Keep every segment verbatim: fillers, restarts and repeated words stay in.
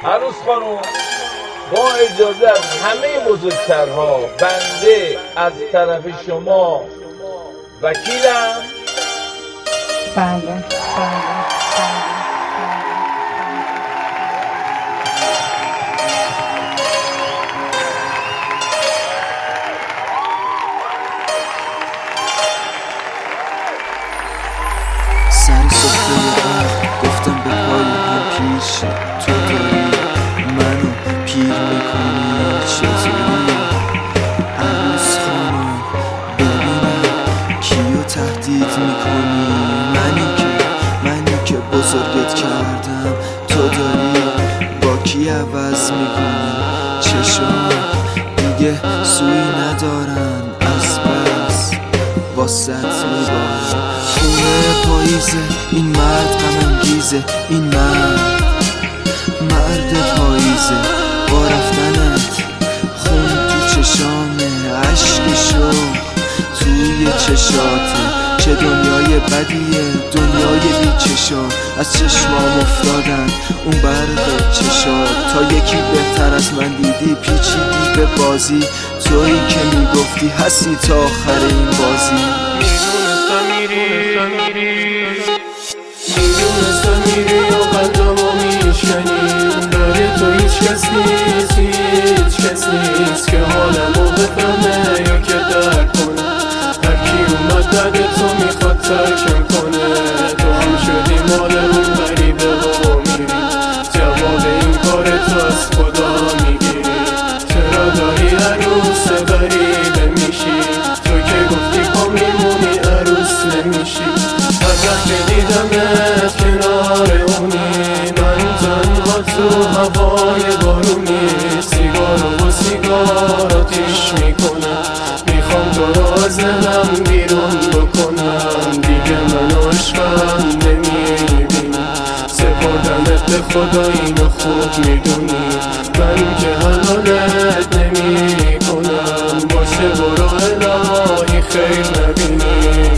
عروس خانم با اجازه از همه بزرگترها، بنده از طرف شما وکیلم. بله بله سر سفره وقت گفتم به پای هم پیش تو داری منو پیر میکنی چطوری عروس خانم ببینم کیو تهدید میکنی منی که منی که بزرگت کردم تو داری با کی عوض میکنی چشام دیگه سوی ندارن از بس واسط میبارم خونه پاییزه این مرد غم انگیزه این مرد مرد پاییزه با رفتنت خون تو چشامه عشق شوق توی چشاته چه دنیای بدیه دنیای بی چشا از چشمام افتادن اون برق چشات تا یکی بهتر از من دیدی پیچیدی به بازی تویی که میگفتی هستی تا آخر این بازی میدونستم میری میدونستم میری و قلبمو میشکنی داره تو هیچ کس نیست هیچ کس نیست که حالمو بفهمه یا که درک کنه هرکی اومد درد تو میخواد ترکم کنه تو هم شدی مال اون غریبه و میری جواب این کار تو از خدا میگیری چرا داری عروس غریبه میشی تو که گفتی پا میمونی عروس نمیشی هر وقت که دیدمت کنار اونی من تنها تو هوای بارونی سیگارو و سیگار آتیش میکنم میخوام تو رو از ذهنم بیرون بکنم دیگه من عشقم نمیبینی سپردمت به خدا اینو خوب میدونی من که حلالت نمی کنم باشه برو الهی خیر نبینی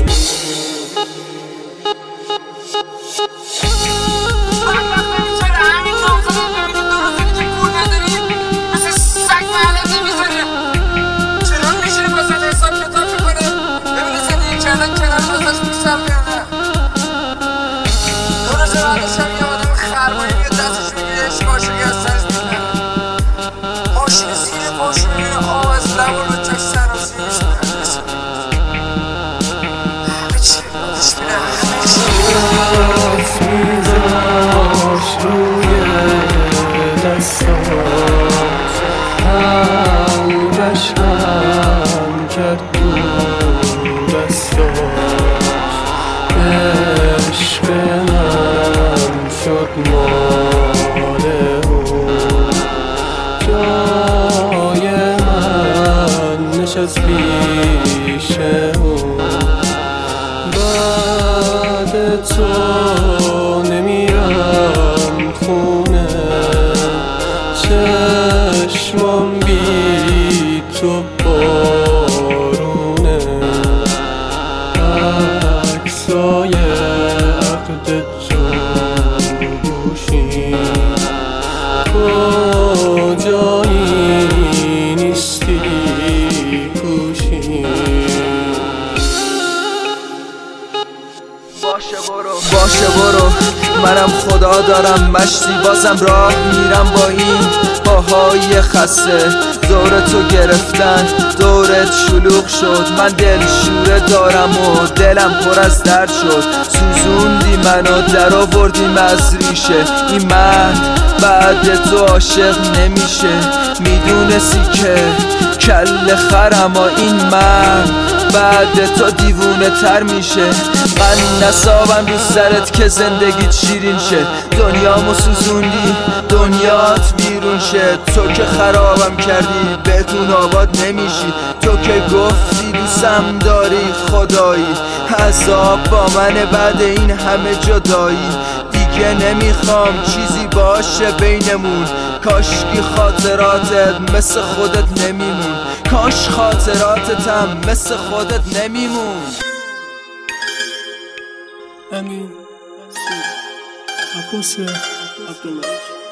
عشق من شد مال اون جای من نشست پیش اون بعد تو نمیرم خونه چشمم بی تو بارونه عکسای عقد تو گوشی کجایی نیستی کوشی باشه برو باشه برو منم خدا دارم مشتی بازم راه میرم با این پاهای خسته دور تو گرفتن دورت شلوغ شد من دل شوره دارم و دلم پر از درد شد سوزوندی منو در آوردیم از ریشه این مرد بعد تو عاشق نمیشه میدونستی که کل خرم این مرد بعد تو دیوونه تر میشه من نصابم رو سرت که زندگیت شیرین شه دنیامو سوزوندی دنیات بیرون شه تو که خرابم کردی بهتون آباد نمیشی تو که گفتی دوستم داری خدایی عذاب با من بعد این همه جدایی دیگه نمیخوام چیزی باشه بینمون کاشکی خاطراتت مثل خودت نمیمون کاش خاطراتتم مثل خودت نمیمون امین عباس عبدالله